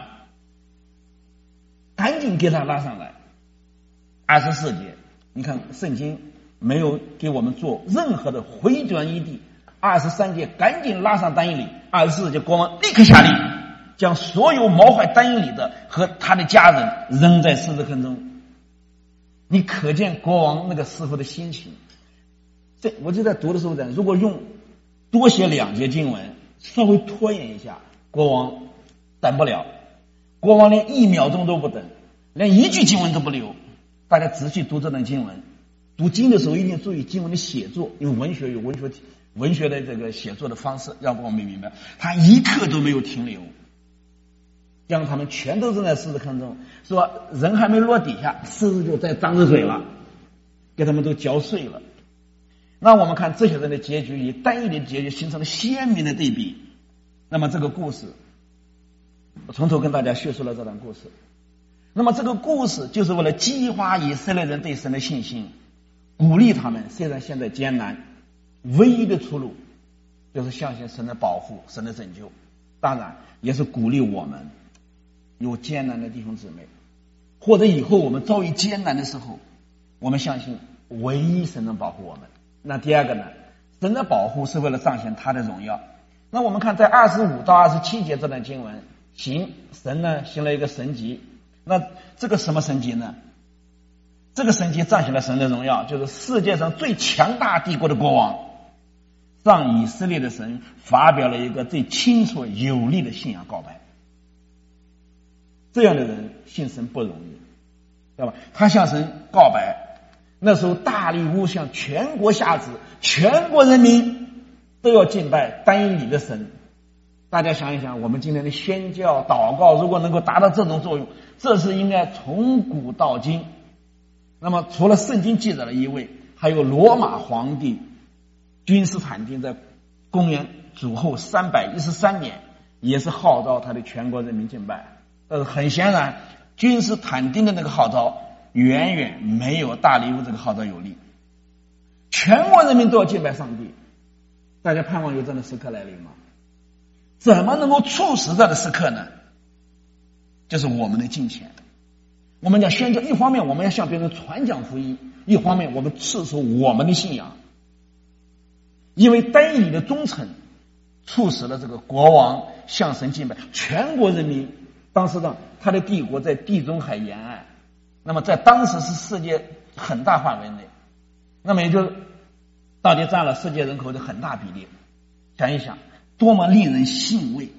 赶紧给他拉上来。二十四节，你看圣经没有给我们做任何的回转余地。二十三节，赶紧拉上丹尼里。二十四节，国王立刻下令，将所有谋害丹尼里的和他的家人扔在狮子坑中。你可见国王那个时候的心情。这我就在读的时候讲，如果用多写两节经文，稍微拖延一下，国王等不了，国王连一秒钟都不等，连一句经文都不留。大家仔细读这段经文，读经的时候一定注意经文的写作，因为文学有文学文学的这个写作的方式，让我们明白，他一刻都没有停留，让他们全都扔在狮子坑中，说人还没落底下，狮子就在张着嘴了，给他们都嚼碎了。那我们看这些人的结局与丹尼里的结局形成了鲜明的对比。那么这个故事，我从头跟大家叙述了这段故事。那么这个故事就是为了激发以色列人对神的信心，鼓励他们虽然现在艰难，唯一的出路就是相信神的保护，神的拯救。当然也是鼓励我们有艰难的弟兄姊妹，或者以后我们遭遇艰难的时候，我们相信唯一神能保护我们。那第二个呢，神的保护是为了彰显他的荣耀。那我们看在二十五到二十七节这段经文，行神呢行了一个神迹。那这个什么神迹呢？这个神迹彰显了神的荣耀，就是世界上最强大帝国的国王向以色列的神发表了一个最清楚有力的信仰告白。这样的人信神不容易，对吧？他向神告白，那时候大利乌向全国下旨，全国人民都要敬拜丹尼里的神。大家想一想，我们今天的宣教祷告如果能够达到这种作用，这是应该从古到今。那么除了圣经记载的一位，还有罗马皇帝君士坦丁在公元主后三百一十三年也是号召他的全国人民敬拜。但是很显然，君士坦丁的那个号召远远没有大利乌这个号召有力。全国人民都要敬拜上帝，大家盼望有这样的时刻来临吗？怎么能够促使这样的时刻呢？就是我们的敬虔。我们讲宣教，一方面我们要向别人传讲福音，一方面我们持守我们的信仰。因为丹尼里的忠诚促使了这个国王向神敬拜，全国人民当时呢，他的帝国在地中海沿岸，那么在当时是世界很大范围内，那么也就到底占了世界人口的很大比例。想一想，多么令人欣慰！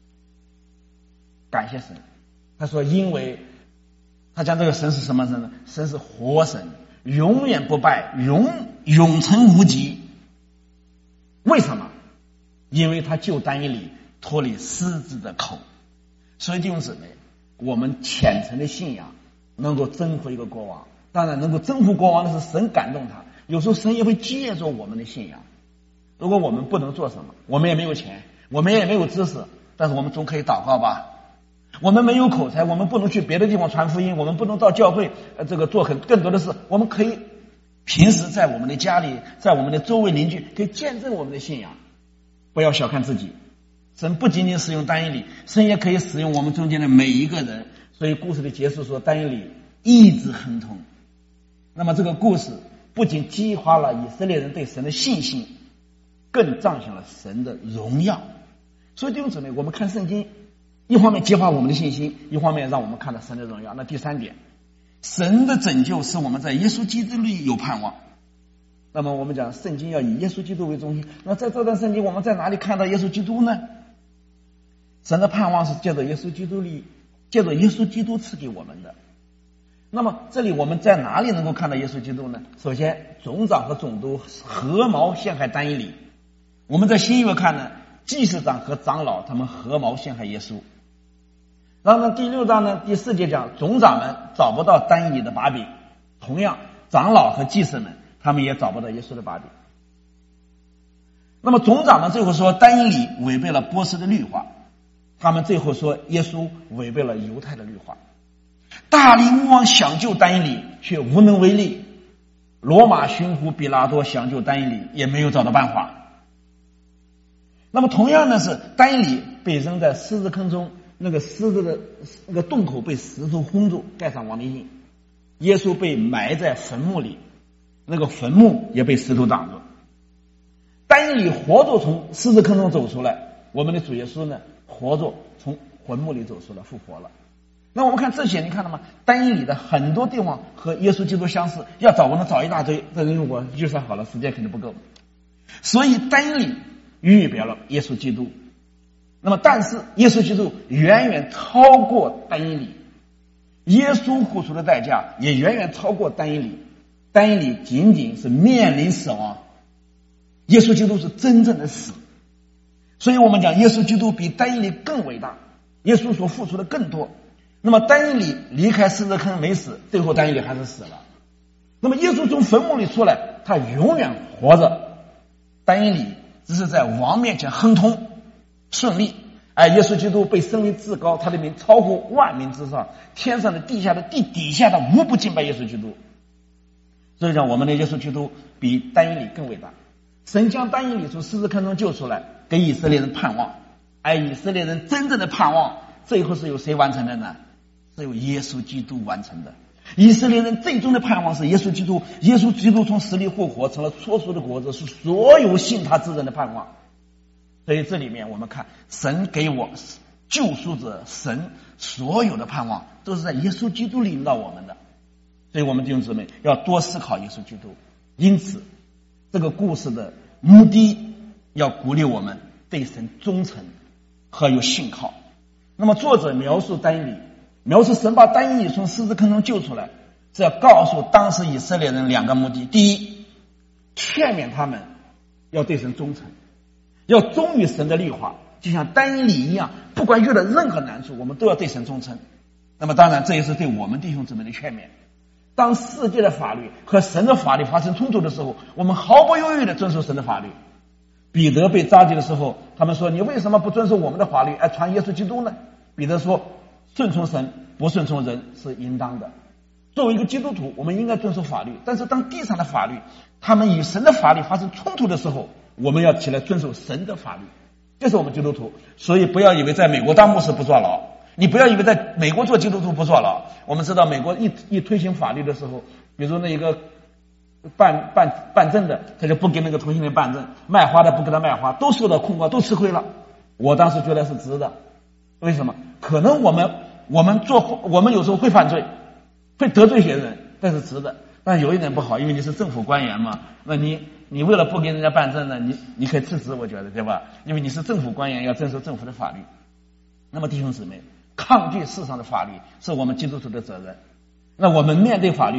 感谢神。他说因为他讲这个神是什么神呢？神是活神， 永远不败，永永存无极。为什么？因为他救但以理脱离狮子的口。所以弟兄姊妹，我们虔诚的信仰能够征服一个国王，当然能够征服国王的是神感动他，有时候神也会借助我们的信仰。如果我们不能做什么，我们也没有钱，我们也没有知识，但是我们总可以祷告吧。我们没有口才，我们不能去别的地方传福音，我们不能到教会呃这个做很更多的事，我们可以平时在我们的家里，在我们的周围邻居可以见证我们的信仰。不要小看自己，神不仅仅使用但以理，神也可以使用我们中间的每一个人。所以故事的结束说，但以理一直亨通。那么这个故事不仅激发了以色列人对神的信心，更彰显了神的荣耀。所以弟兄姊妹，我们看圣经，一方面激发我们的信心，一方面让我们看到神的荣耀。那第三点，神的拯救使我们在耶稣基督里有盼望。那么我们讲圣经要以耶稣基督为中心，那在这段圣经我们在哪里看到耶稣基督呢？神的盼望是借着耶稣基督里，借着耶稣基督赐给我们的。那么这里我们在哪里能够看到耶稣基督呢？首先，总长和总督合谋陷害但以理。我们在新约看呢，祭司长和长老他们合谋陷害耶稣。然后呢，第六章呢第四节讲，总长们找不到但以理的把柄，同样长老和祭司们他们也找不到耶稣的把柄。那么总长们最后说但以理违背了波斯的律法，他们最后说耶稣违背了犹太的律法。大利乌王想救但以理却无能为力，罗马巡抚比拉多想救但以理也没有找到办法。那么同样的是，但以理被扔在狮子坑中，那个狮子的那个洞口被石头轰住，盖上王的印。耶稣被埋在坟墓里，那个坟墓也被石头挡住。但以理活着从狮子坑中走出来，我们的主耶稣呢，活着从坟墓里走出来，复活了。那我们看这些，你看到吗？但以理的很多地方和耶稣基督相似，要找我能找一大堆，这因为我预算好了，时间肯定不够。所以但以理预表了耶稣基督。那么但是耶稣基督远远超过但以理，耶稣付出的代价也远远超过但以理。但以理仅仅是面临死亡，耶稣基督是真正的死。所以我们讲耶稣基督比但以理更伟大，耶稣所付出的更多。那么但以理离开狮子坑没死，最后但以理还是死了。那么耶稣从坟墓里出来，他永远活着。但以理只是在王面前亨通顺利，而耶稣基督被升为至高，他的名超过万民之上，天上的地下的地底下的无不敬拜耶稣基督。所以讲我们的耶稣基督比但以理更伟大。神将但以理从狮子坑中救出来，给以色列人盼望，而以色列人真正的盼望最后是由谁完成的呢？是由耶稣基督完成的。以色列人最终的盼望是耶稣基督，耶稣基督从死里复活，成了初熟的果子，是所有信他之人的盼望。所以这里面我们看神给我救赎者，神所有的盼望都是在耶稣基督里引导我们的。所以我们弟兄姊妹要多思考耶稣基督。因此这个故事的目的要鼓励我们对神忠诚和有信靠。那么作者描述但以理，描述神把但以理从狮子坑中救出来，是要告诉当时以色列人两个目的。第一，劝勉他们要对神忠诚，要忠于神的律法，就像但以理一样，不管遇到任何难处，我们都要对神忠诚。那么当然这也是对我们弟兄姊妹的劝勉。当世界的法律和神的法律发生冲突的时候，我们毫不犹豫地遵守神的法律。彼得被抓进的时候，他们说你为什么不遵守我们的法律而传耶稣基督呢？彼得说顺从神不顺从人是应当的。作为一个基督徒，我们应该遵守法律，但是当地上的法律他们与神的法律发生冲突的时候，我们要起来遵守神的法律，这是我们基督徒。所以不要以为在美国当牧师不坐牢，你不要以为在美国做基督徒不坐牢。我们知道美国一一推行法律的时候，比如说那一个办办办证的，他就不给那个同性恋办证，卖花的不给他卖花，都受到控告，都吃亏了。我当时觉得是值的。为什么？可能我们我们做我们有时候会犯罪，会得罪些人，但是值的。但有一点不好，因为你是政府官员嘛，那你你为了不给人家办证呢，你你可以辞职，我觉得对吧？因为你是政府官员，要遵守政府的法律。那么弟兄姊妹，抗拒世上的法律是我们基督徒的责任。那我们面对法律，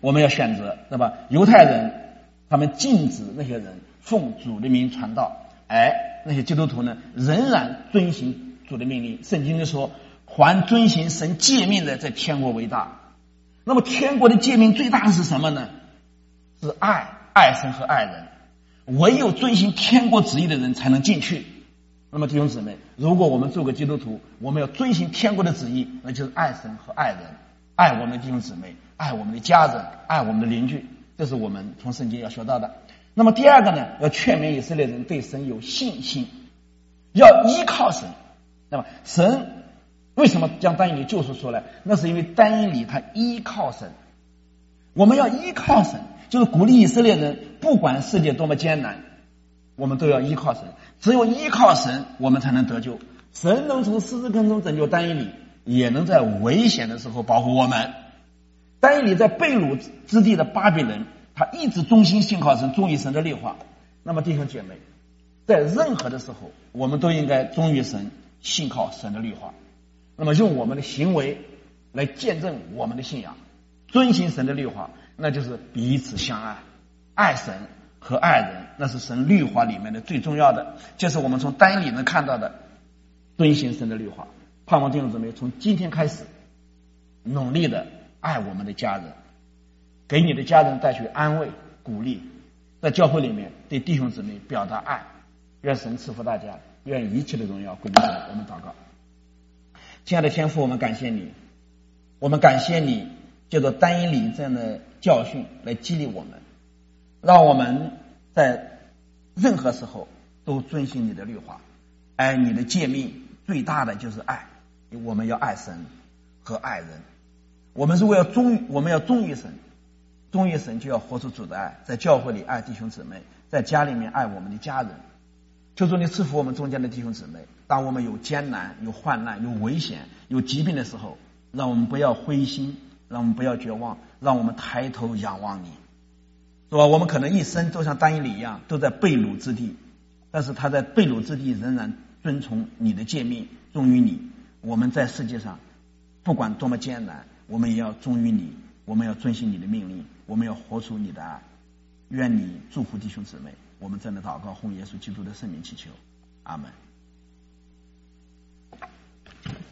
我们要选择，对吧？犹太人他们禁止那些人奉主的名传道，哎，那些基督徒呢仍然遵行主的命令。圣经里说，凡遵行神诫命的，在天国为大。那么天国的诫命最大的是什么呢？是爱，爱神和爱人。唯有遵行天国旨意的人才能进去。那么弟兄姊妹，如果我们做个基督徒，我们要遵行天国的旨意，那就是爱神和爱人，爱我们的弟兄姊妹，爱我们的家人，爱我们的邻居，这是我们从圣经要学到的。那么第二个呢，要劝勉以色列人对神有信心，要依靠神。那么神为什么将但以理救赎出来？那是因为但以理他依靠神。我们要依靠神，就是鼓励以色列人，不管世界多么艰难，我们都要依靠神。只有依靠神，我们才能得救。神能从狮子坑中拯救但以理，也能在危险的时候保护我们。但以理在被掳之地的巴比伦，他一直忠心信靠神，忠于神的律法。那么弟兄姐妹，在任何的时候，我们都应该忠于神，信靠神的律法。那么用我们的行为来见证我们的信仰，遵行神的律法，那就是彼此相爱，爱神和爱人，那是神律法里面的最重要的，就是我们从但以理能看到的，遵行神的律法。盼望弟兄姊妹从今天开始努力的爱我们的家人，给你的家人带去安慰鼓励，在教会里面对弟兄姊妹表达爱。愿神赐福大家，愿一切的荣耀归于神。我们祷告。亲爱的天父，我们感谢你，我们感谢你借着但以理这样的教训来激励我们，让我们在任何时候都遵循你的律法。爱你的诫命最大的就是爱，我们要爱神和爱人。我们如果要忠于我们要忠于神，忠于神就要活出主的爱，在教会里爱弟兄姊妹，在家里面爱我们的家人。求主你赐福我们中间的弟兄姊妹，当我们有艰难有患难有危险有疾病的时候，让我们不要灰心，让我们不要绝望，让我们抬头仰望你，是吧？我们可能一生都像但以理一样，都在被掳之地，但是他在被掳之地仍然遵从你的诫命，忠于你。我们在世界上不管多么艰难，我们也要忠于你，我们要遵行你的命令，我们要活出你的爱。愿你祝福弟兄姊妹，我们真的祷告奉耶稣基督的圣名祈求，阿们。